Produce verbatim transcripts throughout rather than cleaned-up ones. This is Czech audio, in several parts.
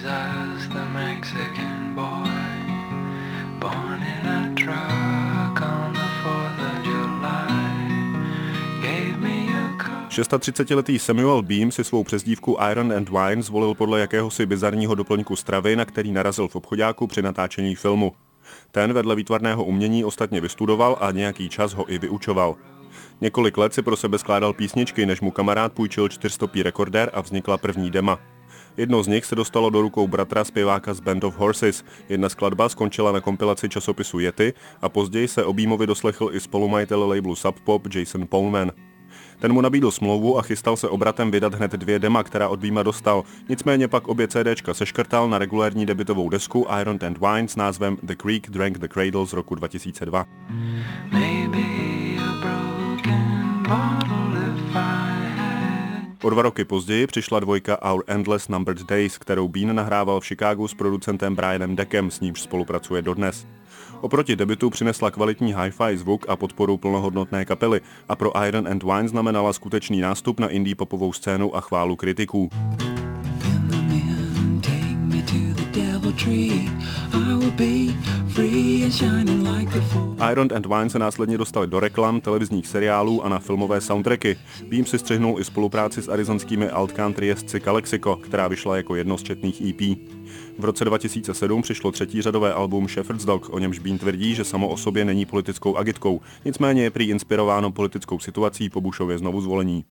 Jesus, the Mexican boy, born in a truck on the fourth of July, gave me a call. třicetišestiletý Samuel Beam si svou přezdívku Iron and Wine zvolil podle jakéhosi bizarního doplňku stravy, na který narazil v obchoďáku při natáčení filmu. Ten vedle výtvarného umění ostatně vystudoval a nějaký čas ho i vyučoval. Několik let si pro sebe skládal písničky, než mu kamarád půjčil čtyřstopý rekordér a vznikla první dema. Jedno z nich se dostalo do rukou bratra zpěváka z Band of Horses, jedna skladba skončila na kompilaci časopisu Yeti a později se o Beamovi doslechl i spolumajitel labelu Sub Pop Jason Pullman. Ten mu nabídl smlouvu a chystal se obratem vydat hned dvě dema, která od Beama dostal, nicméně pak obě CDčka seškrtal na regulérní debutovou desku Iron and Wine s názvem The Creek Drank the Cradle z roku dva tisíce dva. O dva roky později přišla dvojka Our Endless Numbered Days, kterou Bean nahrával v Chicagu s producentem Brianem Deckem, s nímž spolupracuje dodnes. Oproti debutu přinesla kvalitní hi-fi zvuk a podporu plnohodnotné kapely a pro Iron and Wine znamenala skutečný nástup na indie popovou scénu a chválu kritiků. Iron and Wine se následně dostali do reklam, televizních seriálů a na filmové soundtracky. Beam si střihnul i spolupráci s arizonskými alt-country jezdci Calexico, která vyšla jako jedno z četných E P. V roce dva tisíce sedm přišlo třetí řadové album Shepherd's Dog, o němž Bean tvrdí, že samo o sobě není politickou agitkou, nicméně je prý inspirováno politickou situací po Bushově znovuzvolení.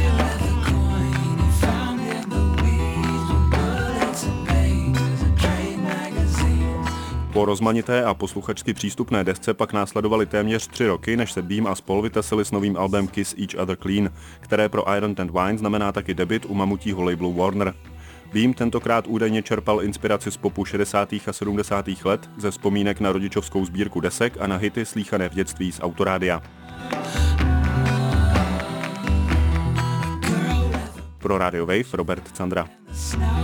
Po rozmanité a posluchačsky přístupné desce pak následovaly téměř tři roky, než se Beam a spol vytasili s novým albem Kiss Each Other Clean, které pro Iron and Wine znamená taky debut u mamutího labelu Warner. Beam tentokrát údajně čerpal inspiraci z popu šedesátých a sedmdesátých let, ze vzpomínek na rodičovskou sbírku desek a na hity slýchané v dětství z autorádia. Pro Radio Wave Robert Candra.